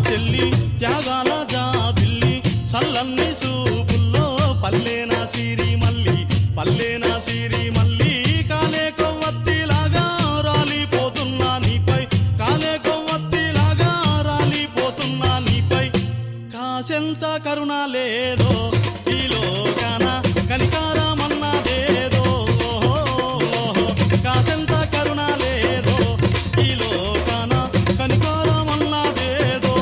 చెల్లి త్యాగాల జాబిల్లి సల్లన్ని సూపుల్లో పల్లెన సిరి మల్లి పల్లెన సిరి మల్లి కాలే కొవ్వొత్తిలాగా రాలిపోతున్నా నీపై కాలే కొవ్వొత్తిలాగా రాలిపోతున్నా నీపై కాసెంత కరుణ లేదో ఈ లోకాన కనికారమన్నదేదో కాసెంత కరుణ లేదో ఈ లోకాన కనికారమన్నదేదో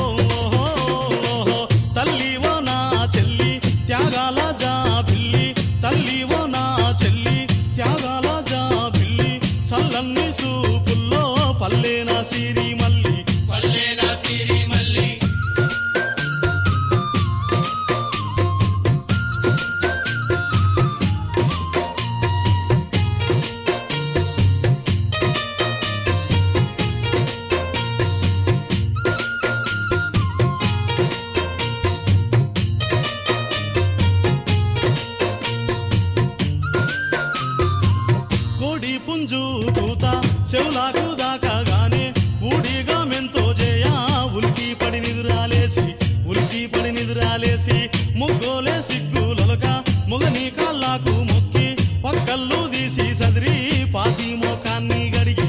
తల్లివో నా చెల్లి త్యాగాల జాబిల్లి తల్లివో నా చెల్లి త్యాగాల జాబిల్లి సల్లన్ని సూపుల్లో పల్లెన సిరి మల్లి పల్లెన సిరి మల్లి కోడి పుంజు కూత చెవులకు దాకాగానే ఊడిగా మెంతో చేయ ఉలికి పడి నిదురాలేసి ముగ్గోలే సిగ్గులొలక మొగని కాళ్ళకు మొక్కి పక్కళ్ళు తీసి సదిరి పాసి మోకాన్ని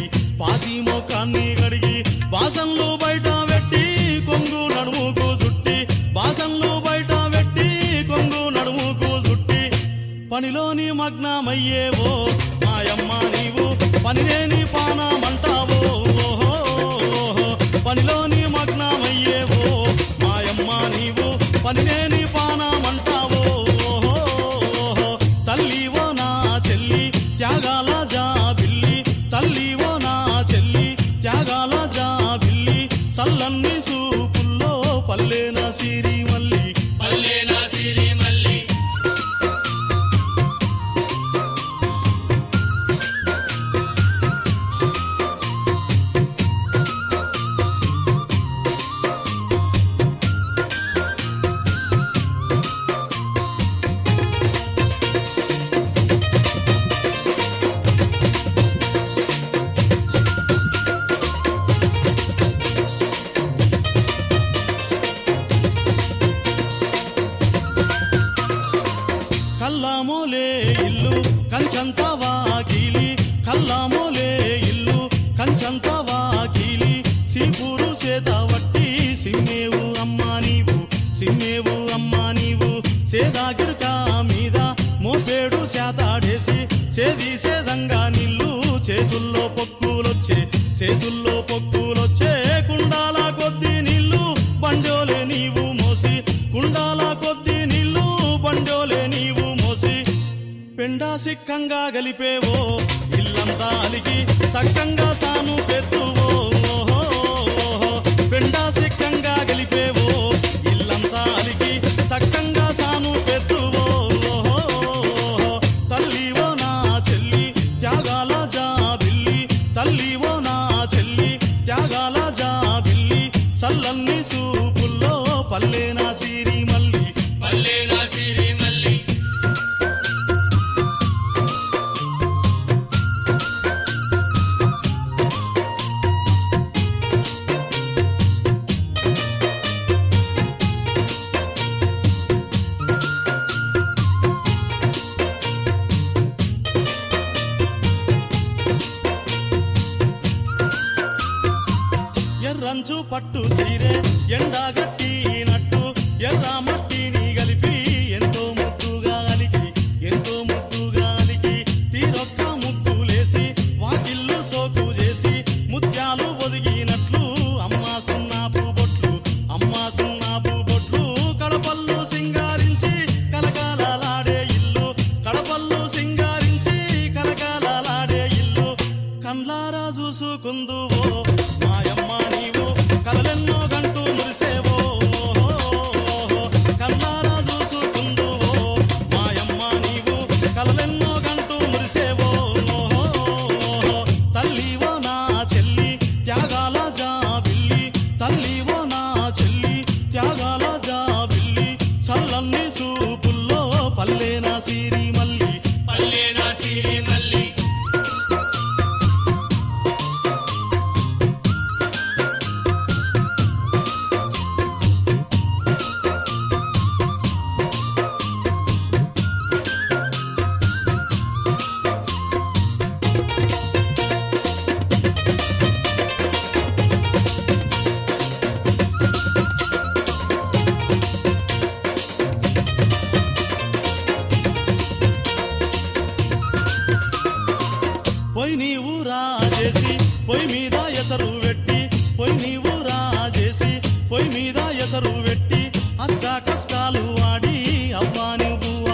గడిగి బాసన్లు బయట పెట్టి కొంగు నడుముకు చుట్టి బాసన్లు బయట పెట్టి కొంగు నడుముకు చుట్టి పనిలోని మగ్నమయ్యేవో మాయమ్మ నీవు పనిలేని పానమంటావో పనిలోని మగ్నమయ్యేవో మాయమ్మ నీవు పనిలేని పానమంటావో తల్లివో నా చెల్లి త్యాగాల జాబిల్లి తల్లివో నా చెల్లి త్యాగాల జాబిల్లి సల్లన్ని సూపుల్లో పల్లెన సిరి మల్లి పల్లెన సిరి మల్లి కల్లామోలే ఇల్లు కంచంత వాకిలి కల్లామోలే ఇల్లు కంచంత వాకిలి సీపూరు చేత వట్టి సిమ్మేవు అమ్మా నీవు సేదాగిరిక మీద మోపేడు శాతాడేసి సేదంగా నిల్లు చేతుల్లో పొక్కులొచ్చే కుండాల కొద్ది నీళ్ళు బండోలే నీవు మోసి కుండాల కొద్ది నీళ్ళు బండోలే నీవు మోసి పెండా సిక్కంగా గలిపేవో ఇల్లంతా అలిగి సక్కంగా సాను పెట్టువో పెండా సిక్కంగా గలిపేవో ఇల్లంతా అలిగి సక్కంగా సాను పెట్టువో తల్లివో నా చెల్లి త్యాగాల జాబిల్లి తల్లివో నా చెల్లి త్యాగాల జాబిల్లి సల్లన్ని సూపుల్లో పల్లెన సిరి మల్లి పల్లెన సిరి మల్లి ఎర్రంచు పట్టు సీరే ఎండగట్టినట్టు ఎర్ర మట్టిని కలిపి ఎంతో ముద్దుగా అలికి తీరొక్క ముగ్గులేసి వాకిళ్ళు సోకు చేసి ముత్యాలు ఒదిగినట్లు అమ్మా సున్నాపు బొట్లు కడపల్లు సింగారించి కలకాలలాడే ఇల్లు కండ్లారా చూసుకుందువో మాయమ్మ నీవు కలలెన్నో గంటూ మురిసేవో కన్నా ఎసరు పెట్టి అష్ట కష్టాలు వాడి అవ్వాని బువ్వా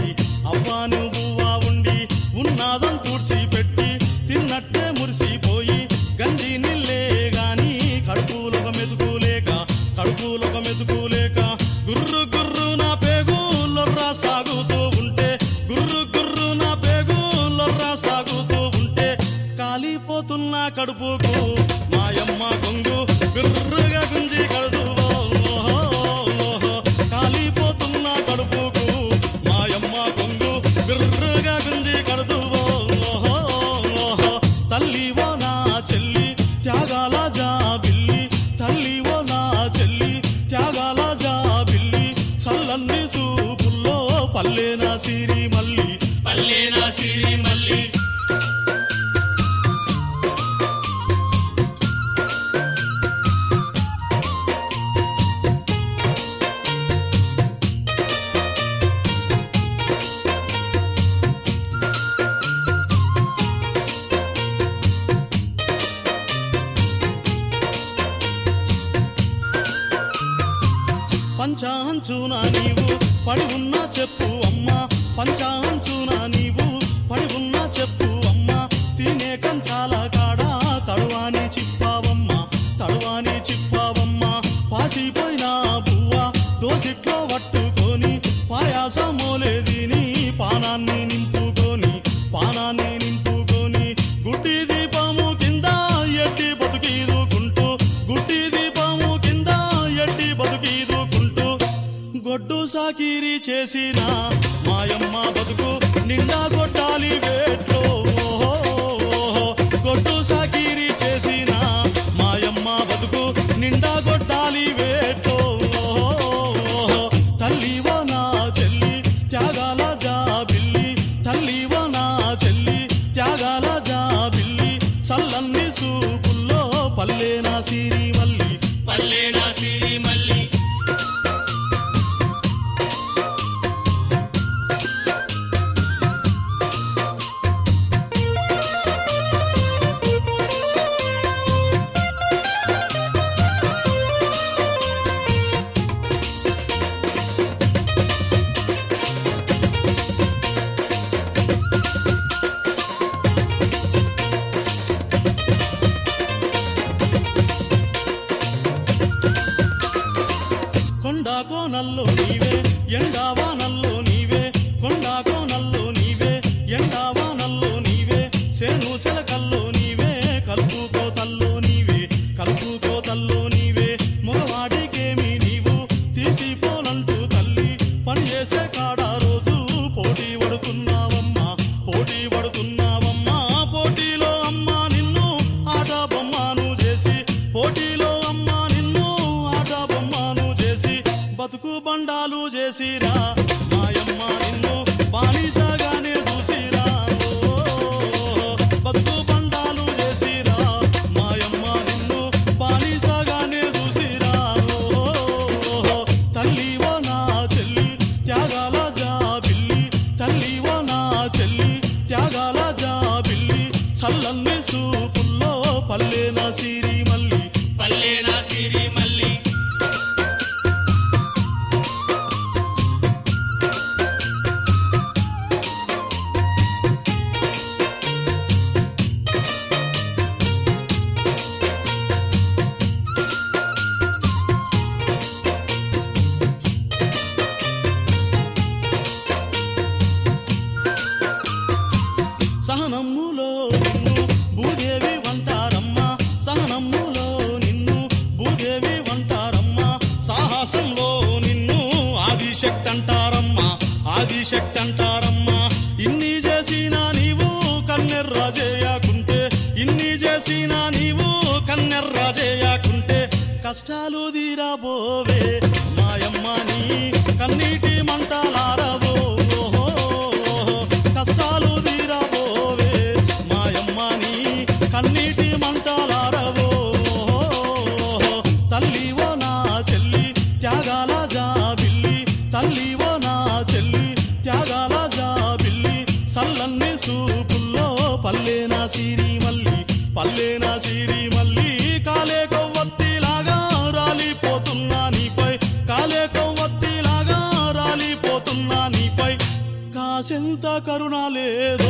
ఉండి ఉన్నాదం కూర్చిపెట్టి తిన్నట్టే మురిసిపోయి గంజి నిల్లే గాని కడుపులొక మెతుకులేక గుర్రు గుర్రు నా పేగు లొర్రా సాగుతూ ఉంటే కాలిపోతున్న కడుపుకు మాయమ్మ కొంగు బిర్రుగా గుంజి కడుదు కాలిపోతున్న కడుపుకు మాయమ్మ కొంగు బిర్రుగా గుంజి కడుదు తల్లివో నా చెల్లి త్యాగాల జాబిల్లి తల్లివో నా చెల్లి త్యాగాల జాబిల్లి చల్లన్ని చూపుల్లో పల్లెనా సిరి మల్లి పల్లెనా సిరి మల్లి పంచాంచున నీవు పడి ఉన్న చెప్పు అమ్మా పంచాంచున నీవు పడి ఉన్న చెప్పు అమ్మా తినే కంచాల కాడ తడువాని చిప్పావమ్మా పాసిపోయిన బువ్వ దోసిట్లో పట్టుకొని పాయాసమోలే దీని పానాన్ని నింపుకొని గుడ్డి దీపము కింద ఎట్టి బతుకీదుకుంటూ గొడ్డు సాకిరి చేసిన మాయమ్మ బతుకు నిండా కొట్టాలి వేట్లో గొడ్డు సాకిరి చేసిన మాయమ్మ బతుకు నిండా కొట్టాలి వేట్లో తల్లివో నా చెల్లి త్యాగాల జాబిల్లి తల్లివో నా చెల్లి త్యాగాల జాబిల్లి సల్లన్ని సూపుల్లో పల్లెనా సిరి మల్లి పల్లెనా సిరి మల్లి కొండాకోనల్లో నీవే ఎండావానల్లో నీవే కొండాకోనల్లో నీవే ఎండావానల్లో నీవే సేను సెలకల్లో నీవే కలుపుకోతల్లో నీవే మగవాడికేమి నీవు తీసిపోనంటూ తల్లి పని చేసే కాడ రోజు పోటీ పడుతున్నావమ్మా పోటీలో అమ్మా నిన్ను ఆట బొమ్మను చేసి బతుకు బండాలు చేసిరా మాయమ్మ నిన్ను బానిసగానే చూసిరా బతుకు బండాలు చేసిరా మాయమ్మ నిన్ను బానిసగానే చూసిరా తల్లివో నా చెల్లి త్యాగాల జాబిల్లి తల్లివో నా చెల్లి త్యాగాల జాబిల్లి చల్లన్ని సూపుల్లో పల్లెనా సిరి మల్లి పల్లెనా సిరి మల్లి సహనమ్ములో నిన్ను భూదేవి వంటారమ్మా సాహసంలో నిన్ను ఆదిశక్తి అంటారమ్మా ఇన్ని చేసినా నీవు కన్నెర్ర చేయకుంటే కష్టాలు తీరబోవే మాయమ్మ నీ కన్నీటి మంటలారవో కష్టాలు తీరబోవే మాయమ్మ నీ కన్నీటి మంటలారవో తల్లివో నా చెల్లి త్యాగాల జాబిల్లి తల్లివో నా చెల్లి త్యాగాల జాబిల్లి సల్లన్ని సూపుల్లో పల్లెనా సిరి మల్లి కాలే కొవ్వొత్తిలాగా రాలిపోతున్నా నీపై కరుణ లేదు